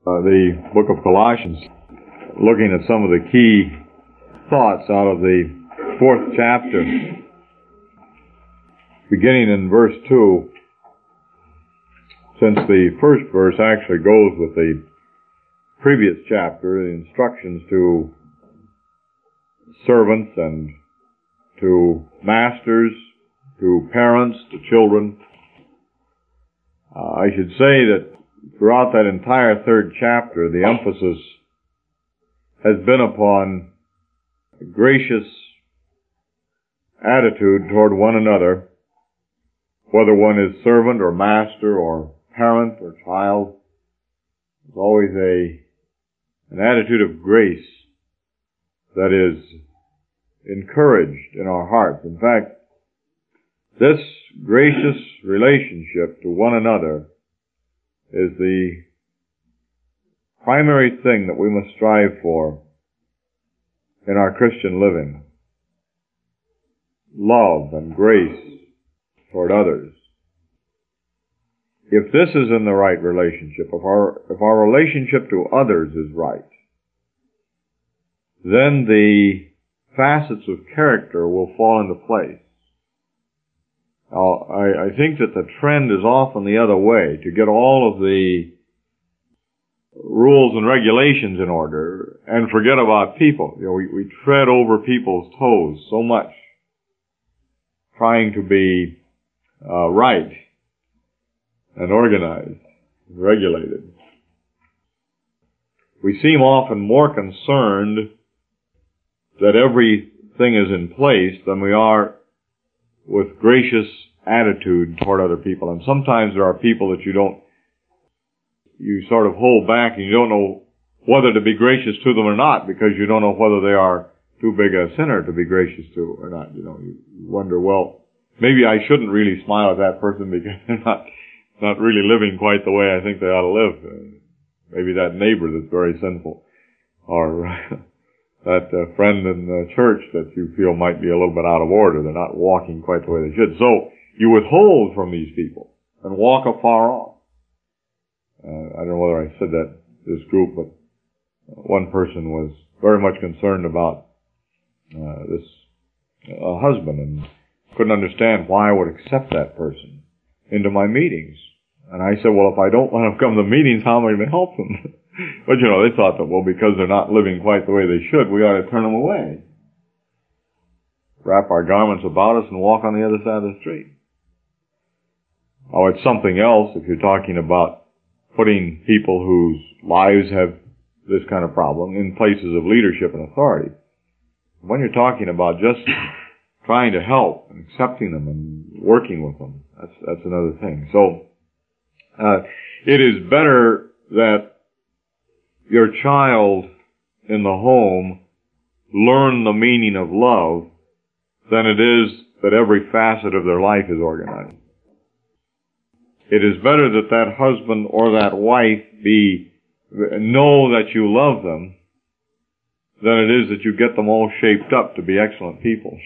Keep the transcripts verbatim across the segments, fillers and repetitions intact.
uh, the book of Colossians, looking at some of the key thoughts out of the fourth chapter, beginning in verse two, since the first verse actually goes with the previous chapter, the instructions to servants and to masters, to parents, to children. Uh, I should say that throughout that entire third chapter, the emphasis has been upon a gracious attitude toward one another, whether one is servant or master or parent or child. There's always a an attitude of grace that is encouraged in our hearts. In fact, this gracious relationship to one another is the primary thing that we must strive for in our Christian living. Love and grace toward others. If this is in the right relationship, if our, if our relationship to others is right, then the facets of character will fall into place. Now, I, I think that the trend is often the other way, to get all of the rules and regulations in order and forget about people. You know, we, we tread over people's toes so much, trying to be uh, right and organized and regulated. We seem often more concerned that everything is in place than we are with gracious attitude toward other people. And sometimes there are people that you don't, you sort of hold back and you don't know whether to be gracious to them or not, because you don't know whether they are too big a sinner to be gracious to or not. You know, you wonder, well, maybe I shouldn't really smile at that person because they're not, not really living quite the way I think they ought to live. Uh, maybe that neighbor that's very sinful, or that uh, friend in the church that you feel might be a little bit out of order. They're not walking quite the way they should. So you withhold from these people and walk afar off. Uh, I don't know whether I said that to this group, but one person was very much concerned about uh, this uh, husband and couldn't understand why I would accept that person into my meetings. And I said, well, if I don't let them come to meetings, how am I going to help them? But, you know, they thought that, well, because they're not living quite the way they should, we ought to turn them away. Wrap our garments about us and walk on the other side of the street. Oh, it's something else if you're talking about putting people whose lives have this kind of problem in places of leadership and authority. When you're talking about just trying to help and accepting them and working with them, that's, that's another thing. So, uh, it is better that your child in the home learn the meaning of love than it is that every facet of their life is organized. It is better that that husband or that wife be, know that you love them than it is that you get them all shaped up to be excellent people.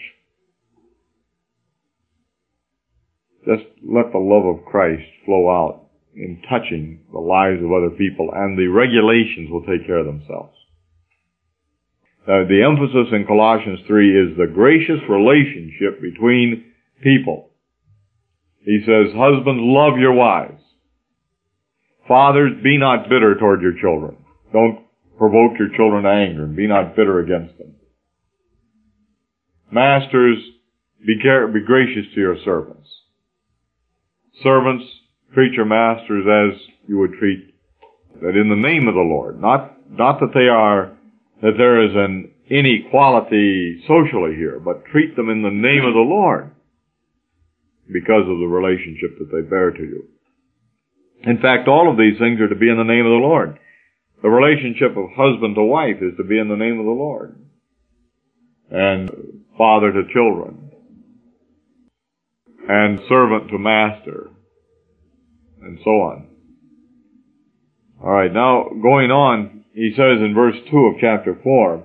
Just let the love of Christ flow out in touching the lives of other people, and the regulations will take care of themselves. Uh, the emphasis in Colossians three is the gracious relationship between people. He says, husbands, love your wives. Fathers, be not bitter toward your children. Don't provoke your children to anger, and be not bitter against them. Masters, be, care- be gracious to your servants. Servants, treat your masters as you would treat, that in the name of the Lord. Not, not that they are, that there is an inequality socially here, but treat them in the name of the Lord because of the relationship that they bear to you. In fact, all of these things are to be in the name of the Lord. The relationship of husband to wife is to be in the name of the Lord. And father to children. And servant to master. And so on. All right, now going on, he says in verse two of chapter four,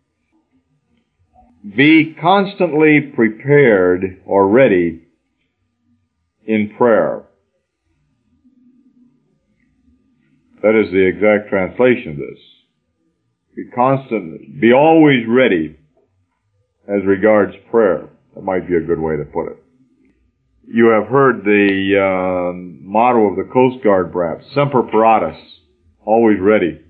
be constantly prepared or ready in prayer. That is the exact translation of this. Be constant, be always ready as regards prayer. That might be a good way to put it. You have heard the uh, motto of the Coast Guard, perhaps, Semper Paratus, always ready.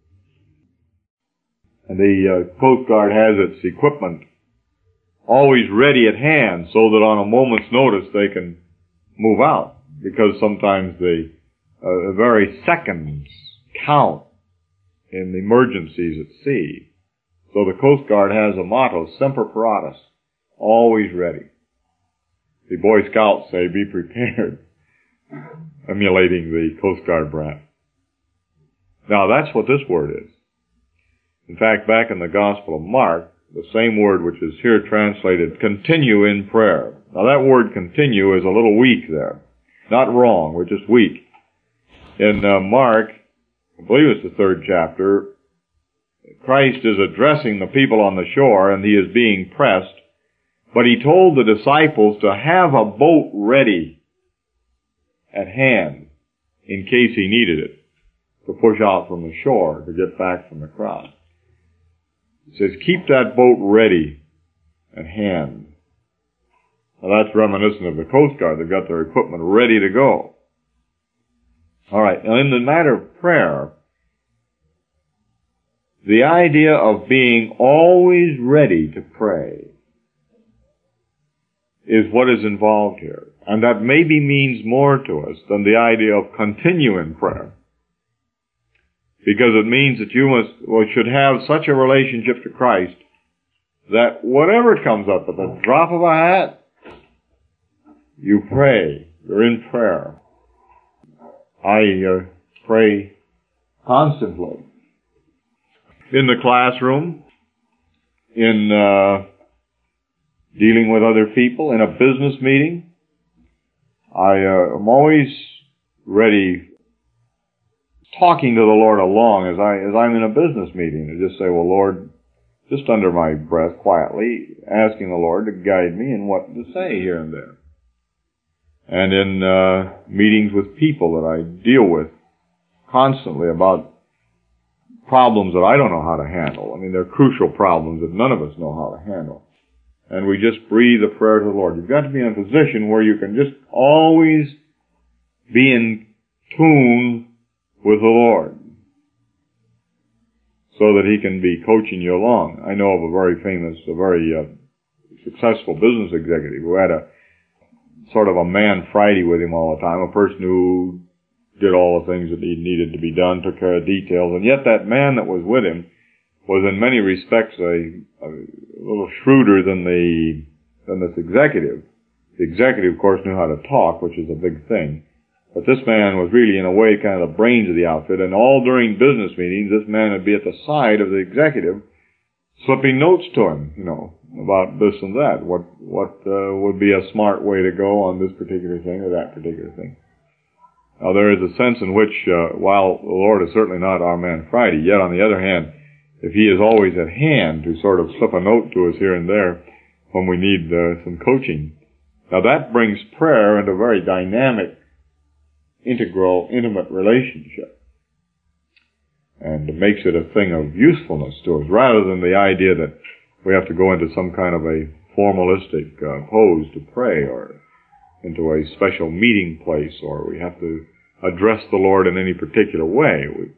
And the uh, Coast Guard has its equipment always ready at hand so that on a moment's notice they can move out, because sometimes the uh, very seconds count in emergencies at sea. So the Coast Guard has a motto, Semper Paratus, always ready. The Boy Scouts say, be prepared, emulating the Coast Guard brand. Now that's what this word is. In fact, back in the Gospel of Mark, the same word which is here translated, continue in prayer. Now that word continue is a little weak there. Not wrong, we're just weak. In uh, Mark, I believe it's the third chapter, Christ is addressing the people on the shore and he is being pressed, but he told the disciples to have a boat ready at hand in case he needed it to push out from the shore to get back from the crowd. He says, keep that boat ready at hand. Now that's reminiscent of the Coast Guard. They've got their equipment ready to go. All right. Now in the matter of prayer, the idea of being always ready to pray is what is involved here. And that maybe means more to us than the idea of continue in prayer. Because it means that you must, well, should have such a relationship to Christ that whatever comes up at the drop of a hat, you pray. You're in prayer. I uh, pray constantly. In the classroom, in uh, dealing with other people, in a business meeting, I uh, am always ready, talking to the Lord along as I as I'm in a business meeting, to just say, well, Lord, just under my breath, quietly, asking the Lord to guide me in what to say here and there. And in uh, meetings with people that I deal with constantly about problems that I don't know how to handle. I mean, they're crucial problems that none of us know how to handle. And we just breathe a prayer to the Lord. You've got to be in a position where you can just always be in tune with the Lord so that he can be coaching you along. I know of a very famous, a very uh, successful business executive who had a sort of a man Friday with him all the time, a person who did all the things that he needed to be done, took care of details, and yet that man that was with him was in many respects a, a little shrewder than the than this executive. The executive, of course, knew how to talk, which is a big thing. But this man was really, in a way, kind of the brains of the outfit, and all during business meetings, this man would be at the side of the executive, slipping notes to him, you know, about this and that, what what uh, would be a smart way to go on this particular thing or that particular thing. Now, there is a sense in which, uh, while the Lord is certainly not our man Friday, yet on the other hand, if he is always at hand to sort of slip a note to us here and there when we need uh, some coaching, now that brings prayer into a very dynamic, integral, intimate relationship. And it makes it a thing of usefulness to us, rather than the idea that we have to go into some kind of a formalistic uh, pose to pray, or into a special meeting place, or we have to address the Lord in any particular way. We,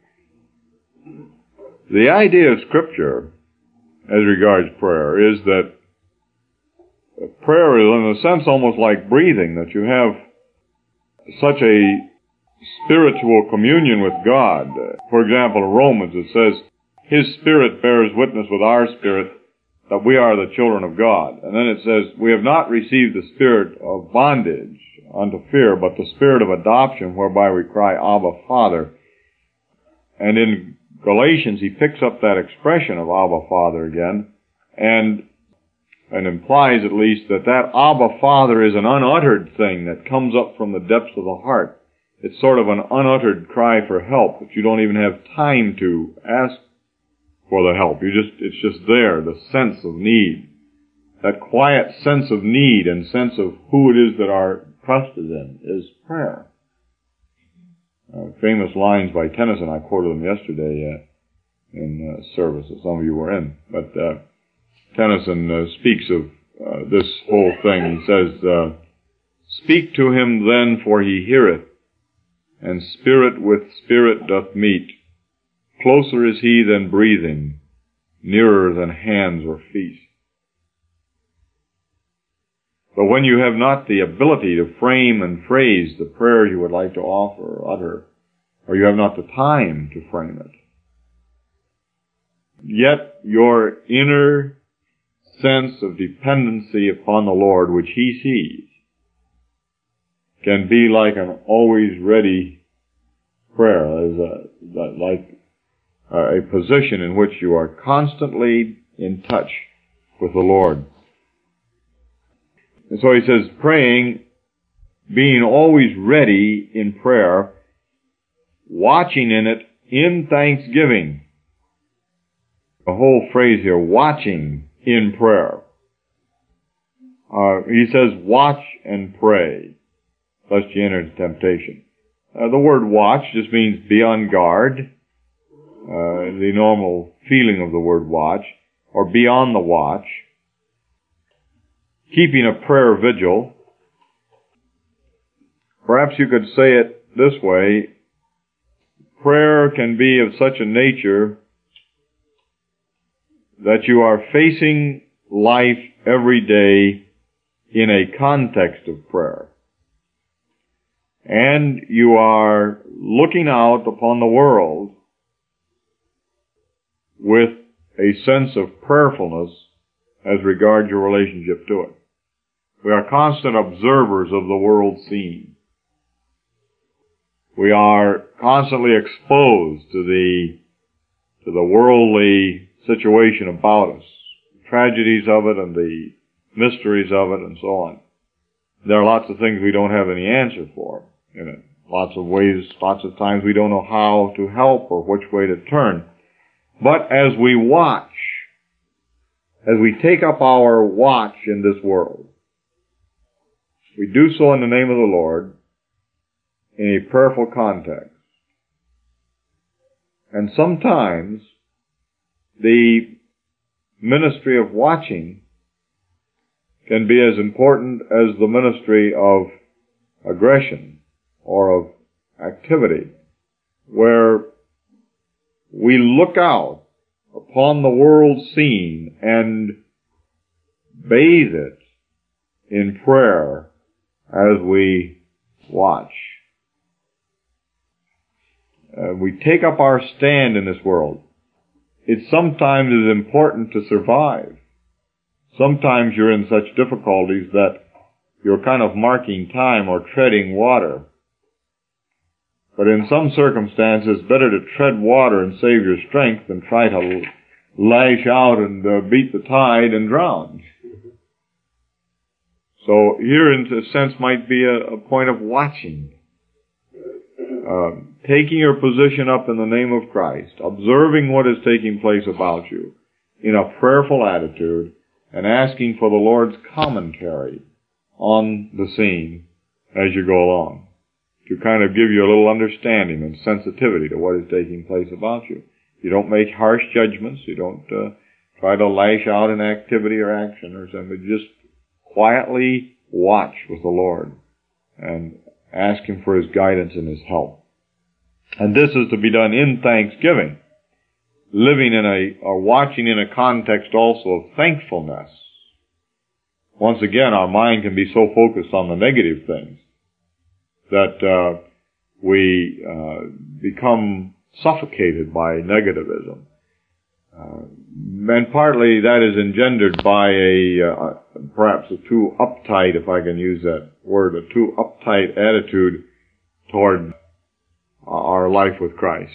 the idea of Scripture, as regards prayer, is that prayer is, in a sense, almost like breathing, that you have such a spiritual communion with God. For example, in Romans it says, His Spirit bears witness with our spirit that we are the children of God. And then it says, we have not received the spirit of bondage unto fear, but the spirit of adoption, whereby we cry, Abba, Father. And in Galatians, he picks up that expression of Abba, Father again, and, and implies at least that that Abba, Father is an unuttered thing that comes up from the depths of the heart. It's sort of an unuttered cry for help that you don't even have time to ask for the help. You just, it's just there, the sense of need. That quiet sense of need and sense of who it is that our trust is in is prayer. uh, famous lines by Tennyson. I quoted them yesterday uh, in uh, service that some of you were in. But uh, Tennyson uh, speaks of uh, this whole thing. He says, uh, "Speak to him then, for he heareth, and spirit with spirit doth meet. Closer is he than breathing, nearer than hands or feet." But when you have not the ability to frame and phrase the prayer you would like to offer or utter, or you have not the time to frame it, yet your inner sense of dependency upon the Lord, which he sees, can be like an always ready prayer, as a, like a position in which you are constantly in touch with the Lord. And so he says, praying, being always ready in prayer, watching in it in thanksgiving. The whole phrase here, watching in prayer. Uh, he says, watch and pray, lest you enter into temptation. Uh, the word watch just means be on guard, uh, the normal feeling of the word watch, or be on the watch. Keeping a prayer vigil. Perhaps you could say it this way: prayer can be of such a nature that you are facing life every day in a context of prayer. And you are looking out upon the world with a sense of prayerfulness as regards your relationship to it. We are constant observers of the world scene. We are constantly exposed to the, to the worldly situation about us, the tragedies of it and the mysteries of it and so on. There are lots of things we don't have any answer for in it. Lots of ways, lots of times we don't know how to help or which way to turn. But as we watch, as we take up our watch in this world, we do so in the name of the Lord in a prayerful context. And sometimes the ministry of watching can be as important as the ministry of aggression or of activity, where we look out upon the world scene and bathe it in prayer as we watch. Uh, we take up our stand in this world. It sometimes is important to survive. Sometimes you're in such difficulties that you're kind of marking time or treading water. But in some circumstances, it's better to tread water and save your strength than try to lash out and uh, beat the tide and drown. So here, in a sense, might be a, a point of watching. Uh, taking your position up in the name of Christ, observing what is taking place about you in a prayerful attitude, and asking for the Lord's commentary on the scene as you go along, to kind of give you a little understanding and sensitivity to what is taking place about you. You don't make harsh judgments. You don't uh, try to lash out in activity or action or something. Just quietly watch with the Lord and ask Him for His guidance and His help. And this is to be done in thanksgiving, living in a, or watching in a context also of thankfulness. Once again, our mind can be so focused on the negative things that uh, we uh, become suffocated by negativism. Uh, and partly that is engendered by a, uh, perhaps a too uptight, if I can use that word, a too uptight attitude toward our life with Christ.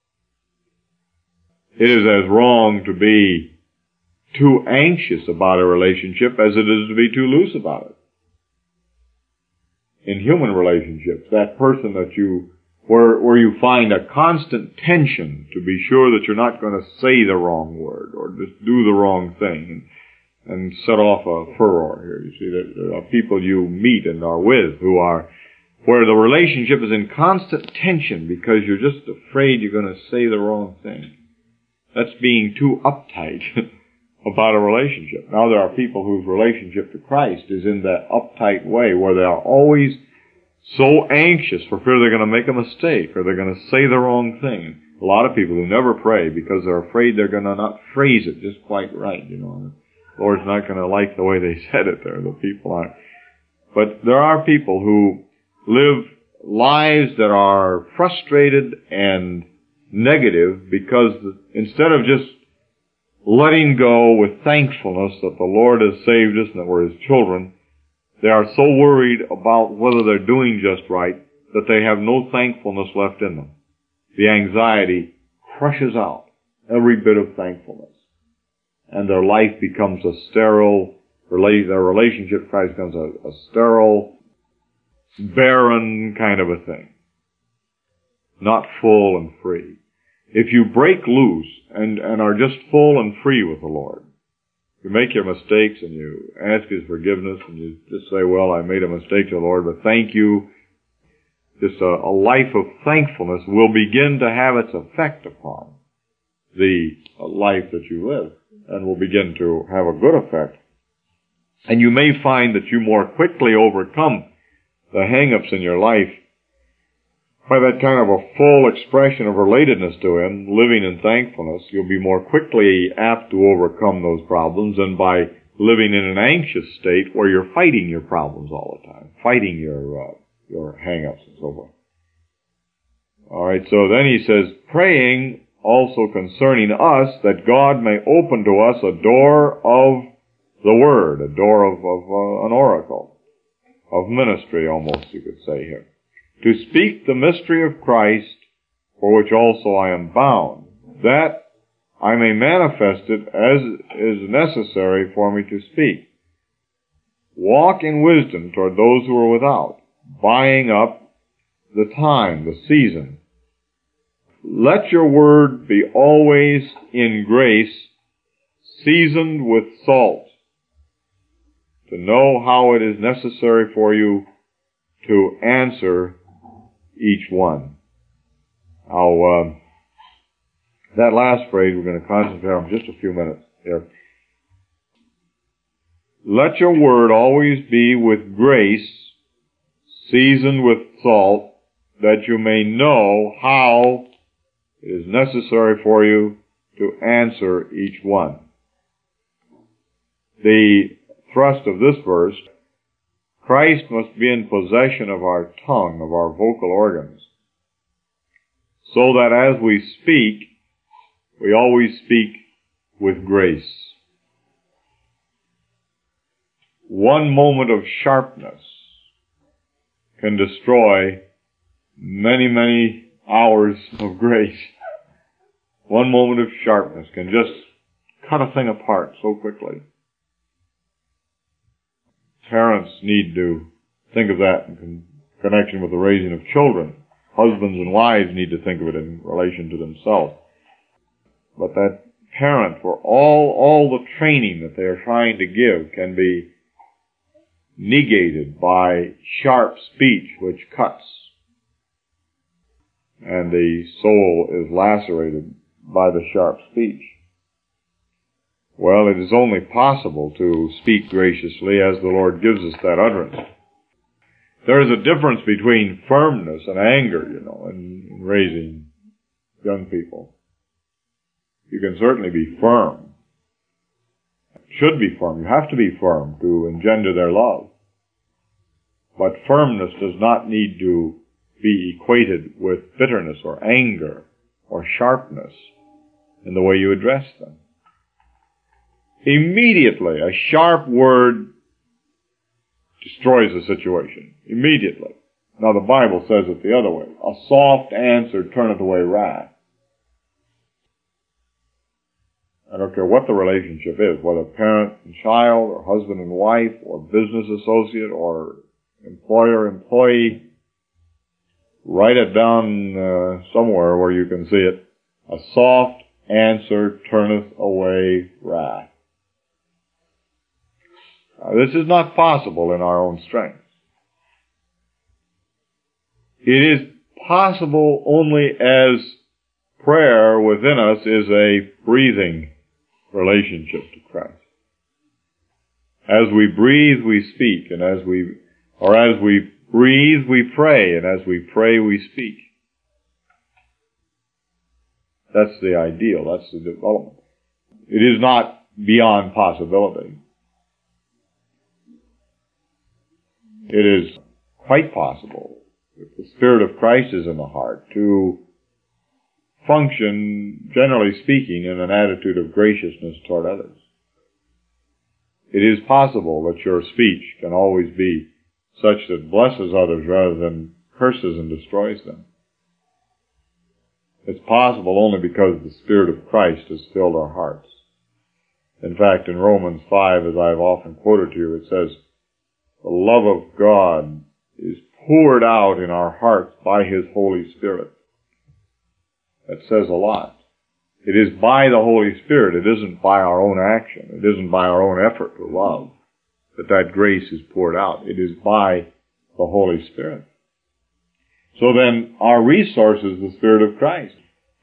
It is as wrong to be too anxious about a relationship as it is to be too loose about it. In human relationships, that person that you, where, where you find a constant tension to be sure that you're not going to say the wrong word or just do the wrong thing and, and set off a furor here. You see, that there are people you meet and are with who are where the relationship is in constant tension because you're just afraid you're going to say the wrong thing. That's being too uptight about a relationship. Now there are people whose relationship to Christ is in that uptight way where they are always so anxious for fear they're going to make a mistake or they're going to say the wrong thing. A lot of people who never pray because they're afraid they're going to not phrase it just quite right, you know. The Lord's not going to like the way they said it there. The people aren't. But there are people who live lives that are frustrated and negative because instead of just letting go with thankfulness that the Lord has saved us and that we're His children, they are so worried about whether they're doing just right that they have no thankfulness left in them. The anxiety crushes out every bit of thankfulness. And their life becomes a sterile, their relationship with Christ becomes a, a sterile, barren kind of a thing. Not full and free. If you break loose and, and are just full and free with the Lord, you make your mistakes and you ask His forgiveness and you just say, well, I made a mistake to the Lord, but thank you. Just a, a life of thankfulness will begin to have its effect upon the life that you live and will begin to have a good effect. And you may find that you more quickly overcome the hang-ups in your life by that kind of a full expression of relatedness to Him, living in thankfulness. You'll be more quickly apt to overcome those problems than by living in an anxious state where you're fighting your problems all the time, fighting your uh, your hang-ups and so forth. All right, so then he says, praying also concerning us that God may open to us a door of the Word, a door of, of uh, an oracle, of ministry almost, you could say here, to speak the mystery of Christ, for which also I am bound, that I may manifest it as is necessary for me to speak. Walk in wisdom toward those who are without, buying up the time, the season. Let your word be always in grace, seasoned with salt, to know how it is necessary for you to answer each one. Now, uh, that last phrase we're going to concentrate on just a few minutes here. Let your word always be with grace, seasoned with salt, that you may know how it is necessary for you to answer each one. The thrust of this verse, Christ must be in possession of our tongue, of our vocal organs, so that as we speak, we always speak with grace. One moment of sharpness can destroy many, many hours of grace. One moment of sharpness can just cut a thing apart so quickly. Parents need to think of that in connection with the raising of children. Husbands and wives need to think of it in relation to themselves. But that parent, for all, all the training that they are trying to give, can be negated by sharp speech which cuts. And the soul is lacerated by the sharp speech. Well, it is only possible to speak graciously as the Lord gives us that utterance. There is a difference between firmness and anger, you know, in, in raising young people. You can certainly be firm. Should be firm. You have to be firm to engender their love. But firmness does not need to be equated with bitterness or anger or sharpness in the way you address them. Immediately, a sharp word destroys the situation. Immediately. Now the Bible says it the other way. A soft answer turneth away wrath. I don't care what the relationship is, whether parent and child, or husband and wife, or business associate, or employer-employee. Write it down uh, somewhere where you can see it. A soft answer turneth away wrath. Now, this is not possible in our own strength. It is possible only as prayer within us is a breathing relationship to Christ. As we breathe, we speak, and as we, or as we breathe, we pray, and as we pray, we speak. That's the ideal. That's the development. It is not beyond possibility. It is quite possible, if the Spirit of Christ is in the heart, to function, generally speaking, in an attitude of graciousness toward others. It is possible that your speech can always be such that blesses others rather than curses and destroys them. It's possible only because the Spirit of Christ has filled our hearts. In fact, in Romans five, as I've often quoted to you, it says, the love of God is poured out in our hearts by His Holy Spirit. That says a lot. It is by the Holy Spirit. It isn't by our own action. It isn't by our own effort to love that that grace is poured out. It is by the Holy Spirit. So then, our resource is the Spirit of Christ.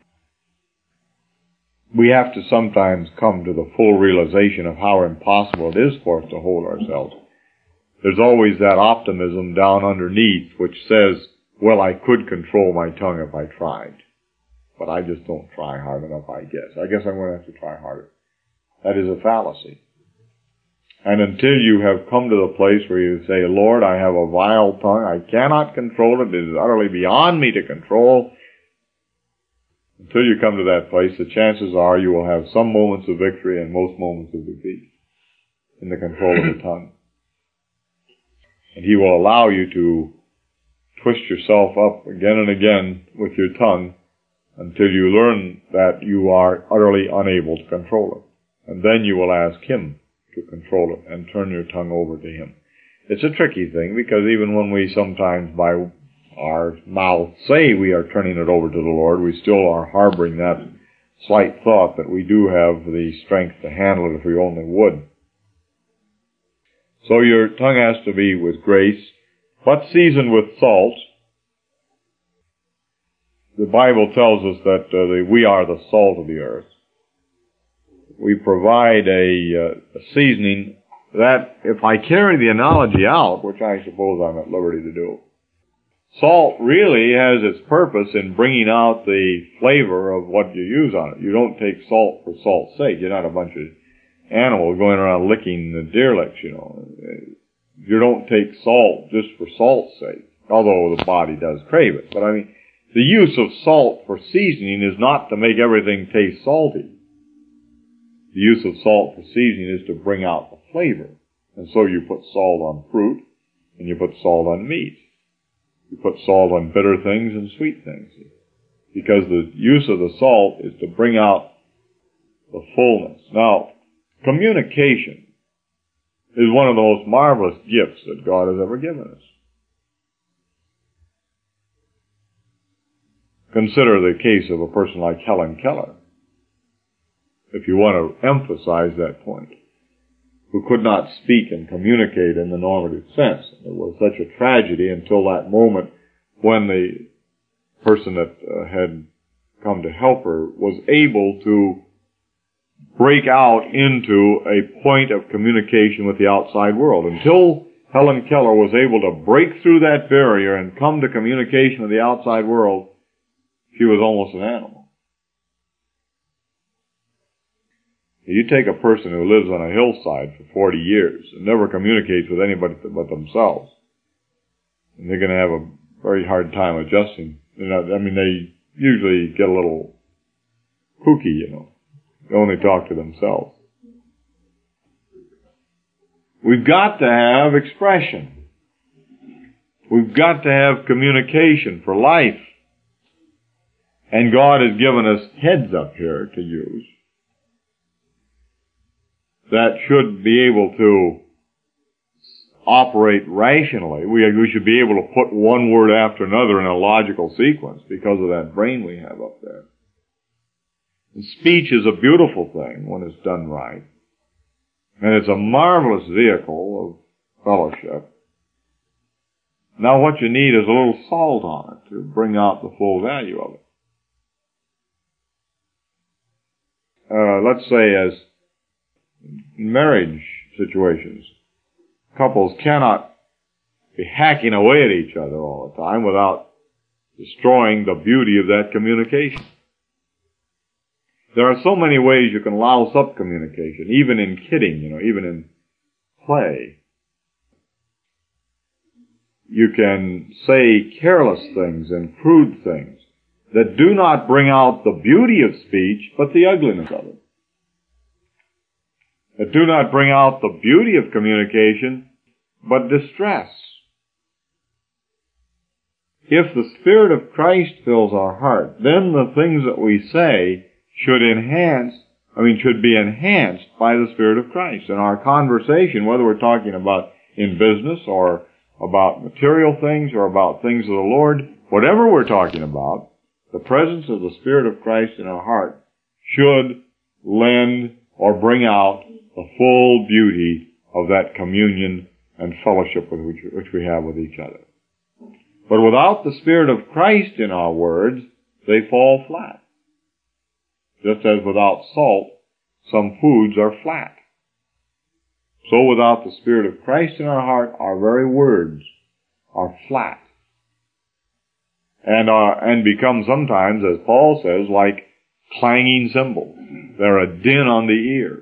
We have to sometimes come to the full realization of how impossible it is for us to hold ourselves. There's always that optimism down underneath which says, well, I could control my tongue if I tried. But I just don't try hard enough, I guess. I guess I'm going to have to try harder. That is a fallacy. And until you have come to the place where you say, Lord, I have a vile tongue, I cannot control it, it is utterly beyond me to control, until you come to that place, the chances are you will have some moments of victory and most moments of defeat in the control of the tongue. And He will allow you to twist yourself up again and again with your tongue until you learn that you are utterly unable to control it. And then you will ask Him to control it and turn your tongue over to Him. It's a tricky thing because even when we sometimes by our mouth say we are turning it over to the Lord, we still are harboring that slight thought that we do have the strength to handle it if we only would. So your tongue has to be with grace, but seasoned with salt. The Bible tells us that uh, the, we are the salt of the earth. We provide a, uh, a seasoning that, if I carry the analogy out, which I suppose I'm at liberty to do, salt really has its purpose in bringing out the flavor of what you use on it. You don't take salt for salt's sake. You're not a bunch of animals going around licking the deer licks, you know. You don't take salt just for salt's sake, although the body does crave it. But I mean, the use of salt for seasoning is not to make everything taste salty. The use of salt for seasoning is to bring out the flavor. And so you put salt on fruit, and you put salt on meat. You put salt on bitter things and sweet things. Because the use of the salt is to bring out the fullness. Now, communication is one of the most marvelous gifts that God has ever given us. Consider the case of a person like Helen Keller, if you want to emphasize that point, who could not speak and communicate in the normative sense. It was such a tragedy until that moment when the person that uh, had come to help her was able to break out into a point of communication with the outside world. Until Helen Keller was able to break through that barrier and come to communication with the outside world, she was almost an animal. You take a person who lives on a hillside for forty years and never communicates with anybody but themselves, and they're going to have a very hard time adjusting. You know, I mean, they usually get a little kooky, you know. They only talk to themselves. We've got to have expression. We've got to have communication for life. And God has given us heads up here to use that should be able to operate rationally. We, we should be able to put one word after another in a logical sequence because of that brain we have up there. And speech is a beautiful thing when it's done right. And it's a marvelous vehicle of fellowship. Now what you need is a little salt on it to bring out the full value of it. Uh, let's say as marriage situations, couples cannot be hacking away at each other all the time without destroying the beauty of that communication. There are so many ways you can louse up communication, even in kidding, you know, even in play. You can say careless things and crude things that do not bring out the beauty of speech, but the ugliness of it. That do not bring out the beauty of communication, but distress. If the Spirit of Christ fills our heart, then the things that we say should enhance, I mean, should be enhanced by the Spirit of Christ. And our conversation, whether we're talking about in business or about material things or about things of the Lord, whatever we're talking about, the presence of the Spirit of Christ in our heart should lend or bring out the full beauty of that communion and fellowship with which, which we have with each other. But without the Spirit of Christ in our words, they fall flat. Just as without salt, some foods are flat. So without the Spirit of Christ in our heart, our very words are flat. And are, and become sometimes, as Paul says, like clanging cymbals. They're a din on the ear.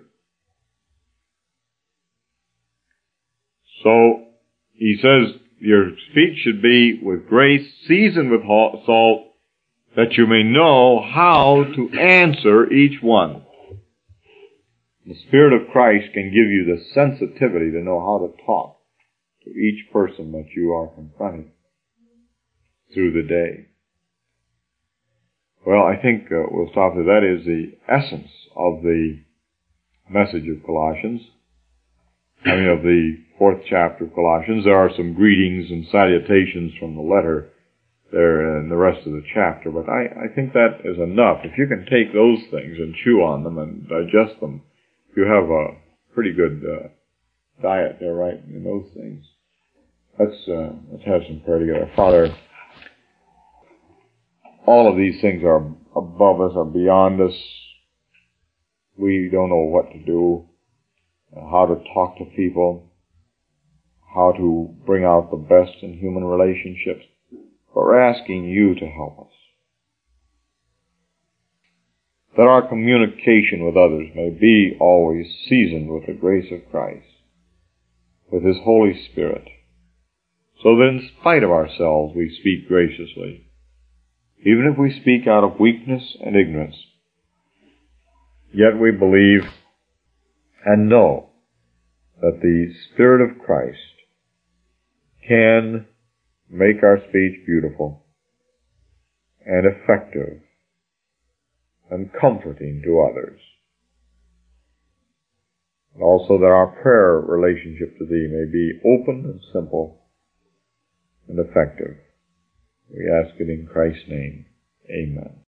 So, he says, your speech should be with grace, seasoned with salt, that you may know how to answer each one. The Spirit of Christ can give you the sensitivity to know how to talk to each person that you are confronting through the day. Well, I think uh, we'll stop there. That is the essence of the message of Colossians. I mean, of the fourth chapter of Colossians. There are some greetings and salutations from the letter there in the rest of the chapter, but I, I think that is enough. If you can take those things and chew on them and digest them, you have a pretty good uh, diet there, right, in those things. Let's, uh, let's have some prayer together. Father, all of these things are above us, are beyond us. We don't know what to do, how to talk to people, how to bring out the best in human relationships. But we're asking you to help us. That our communication with others may be always seasoned with the grace of Christ, with His Holy Spirit, so that in spite of ourselves we speak graciously, even if we speak out of weakness and ignorance. Yet we believe and know that the Spirit of Christ can make our speech beautiful and effective and comforting to others. And also that our prayer relationship to Thee may be open and simple and effective. We ask it in Christ's name. Amen.